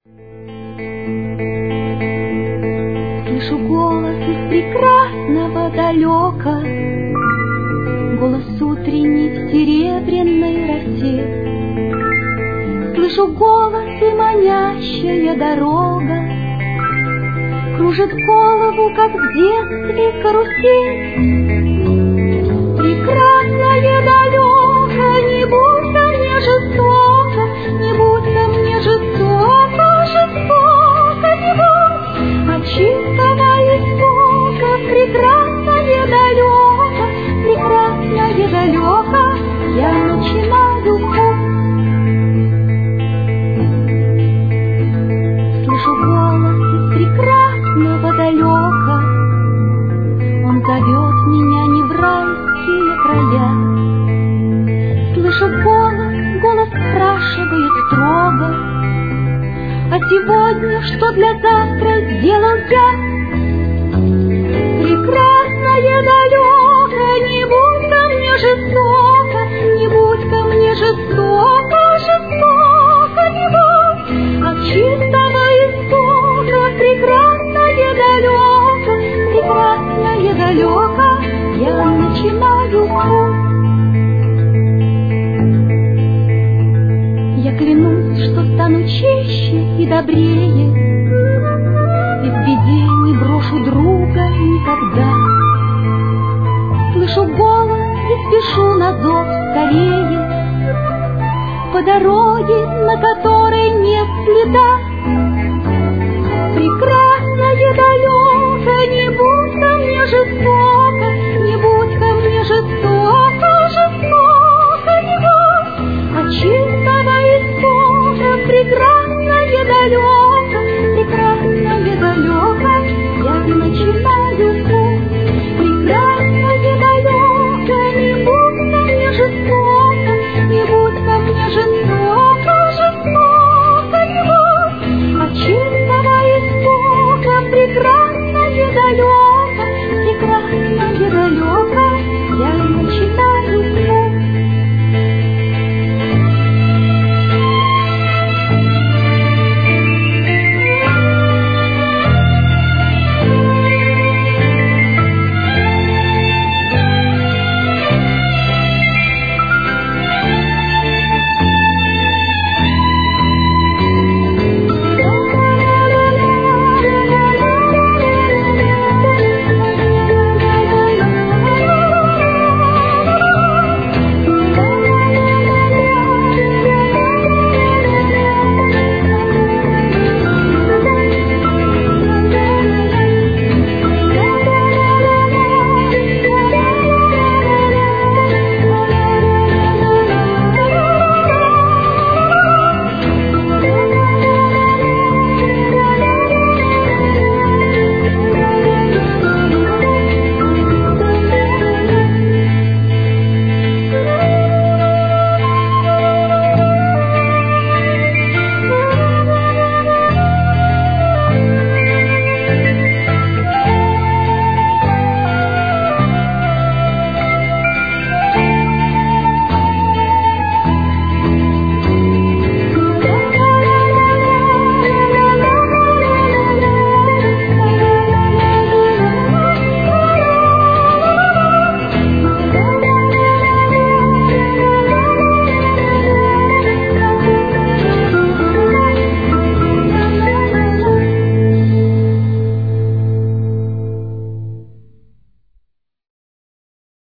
Слышу голос из прекрасного далека, голос утренний в серебряной росе. Слышу голос и манящая дорога кружит голову, как в детстве карусель. Прекрасное далеко, не будь мне жестоко, не будь мне жестоко, жестоко не будь. От чистого истока прекрасное далеко, прекрасное далеко я начинаю путь. Слышу голос из прекрасного далека, он зовет меня не в райские края. Слышу голос спрашивает строго: а сегодня что для завтра сделал я? Прекрасное далеко, не будь ко мне жестоко, не будь ко мне жестоко, жестоко не будь. От чистого истока прекрасное далеко, прекрасное далеко я начинаю путь. Я клянусь, что стану чище и добрее, и в беде не брошу друга никогда. Слышу голос и спешу на зов скорее, по дороге, на которой нет следа.